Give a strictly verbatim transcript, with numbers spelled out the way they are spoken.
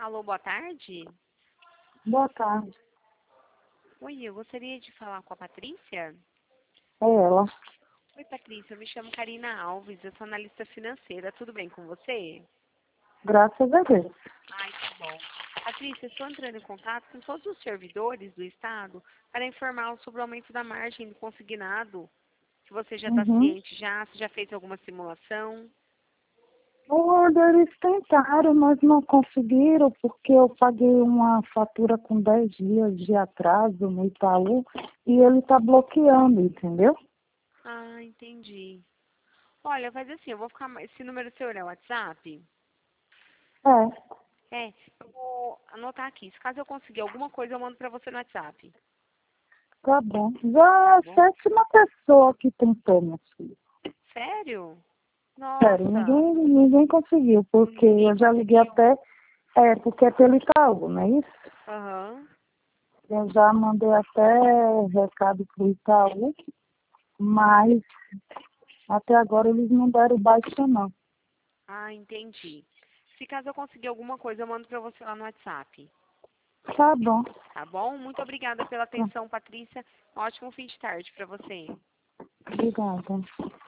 Alô, boa tarde. Boa tarde. Oi, eu gostaria de falar com a Patrícia. É ela. Oi, Patrícia, eu me chamo Karina Alves, eu sou analista financeira. Tudo bem com você? Graças a Deus. Ai, que bom. Patrícia, estou entrando em contato com todos os servidores do Estado para informar sobre o aumento da margem do consignado. Se você já está Uhum. ciente já, se já fez alguma simulação. Olha, eles tentaram, mas não conseguiram, porque eu paguei uma fatura com dez dias de atraso no Itaú e ele está bloqueando, entendeu? Ah, entendi. Olha, faz assim, eu vou ficar... Esse número seu é o WhatsApp? É, É, eu vou anotar aqui. Se caso eu conseguir alguma coisa, eu mando pra você no WhatsApp. tá bom. Tá Já é a bom? sétima pessoa que tentou, meu filho. Sério? Sério, Nossa, ninguém, ninguém conseguiu, porque ninguém eu já liguei conseguiu. até, é, porque é pelo Itaú, não é isso? Aham. Eu já mandei até recado pro Itaú, mas até agora eles não deram baixa, não. Ah, entendi. Se caso eu conseguir alguma coisa, eu mando pra você lá no WhatsApp. Tá bom. Tá bom? Muito obrigada pela atenção, Patrícia. Um ótimo fim de tarde pra você. Obrigada.